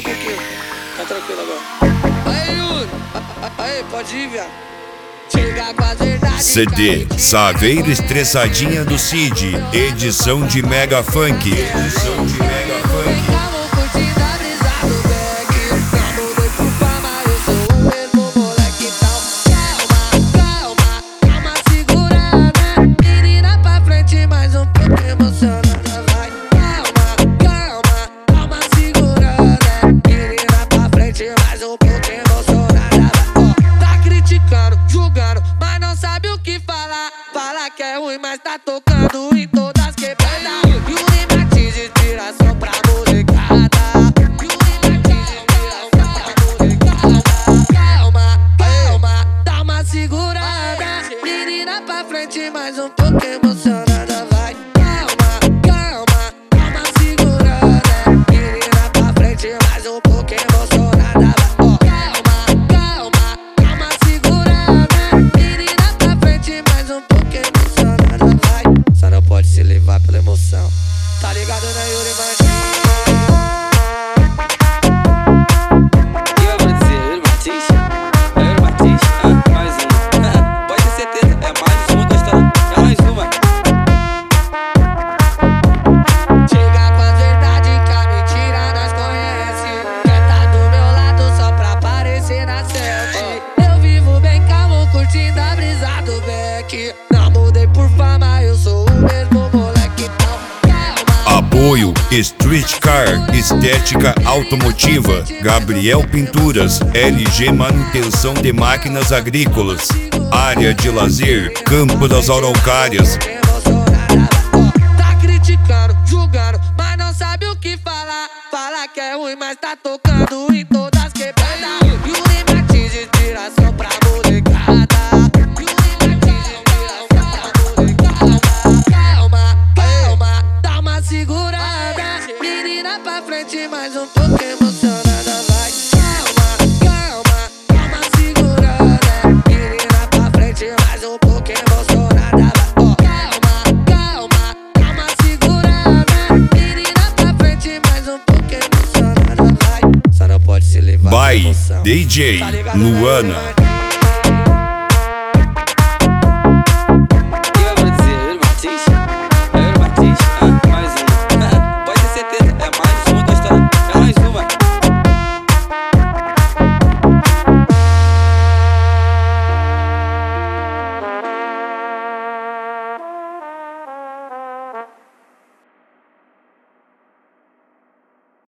um pouquinho. Tá tranquilo agora. Aí, Yuri. Aí, pode ir, viado. Chega com a verdade. CD Saveiro Estressadinha do Cid, edição de Mega Funk. Edição de Mega Funk. Fala que é ruim, mas tá tocando em todas as quebradas. Yuri Martins, inspiração pra molecada. Yuri Martins, inspiração pra molecada. Calma, calma, dá uma segurada. Menina pra frente, mais um pouco emocionada, vai. Calma, calma, dá uma segurada. Menina pra frente, mais um pouco emocionada, vai. Calma, calma, dá uma segurada. Menina pra frente, mais um pouco emocionada, vai. Só não pode se levar pela emoção. Tá ligado, né, Yuri Martins? E eu vou dizer, Yuri Martins? É Yuri Martins? Ah, mais um. Pode ter certeza, é mais uma gostando. É mais uma. Chega com a verdade que a mentira nós conhece. Quer tá do meu lado só pra aparecer na selfie. Eu vivo bem calmo, curtindo a brisa do Beck. Não mudei por fama, eu sou o mesmo moleque. Calma. Apoio Street Car, estética automotiva, Gabriel Pinturas, LG Manutenção de Máquinas Agrícolas, área de lazer, Campo das Araucárias. Tá criticando, julgando, mas não sabe o que falar. Fala que é ruim, mas tá tocando em todas as quebradas. Yuri Martins, inspiração pra molecada. Yuri Martins, inspiração pra molecada. Calma, calma, dá uma segurada. Menina pra frente, mais um pouco emocionada, vai. Calma, calma, dá uma segurada. Menina pra frente, mais um pouco emocionada, vai. Calma, calma, dá uma segurada. Menina pra frente, mais um pouco emocionada, vai. Só não pode se levar pela By emoção. DJ Tá ligado, né, Luana. Yuri Martins?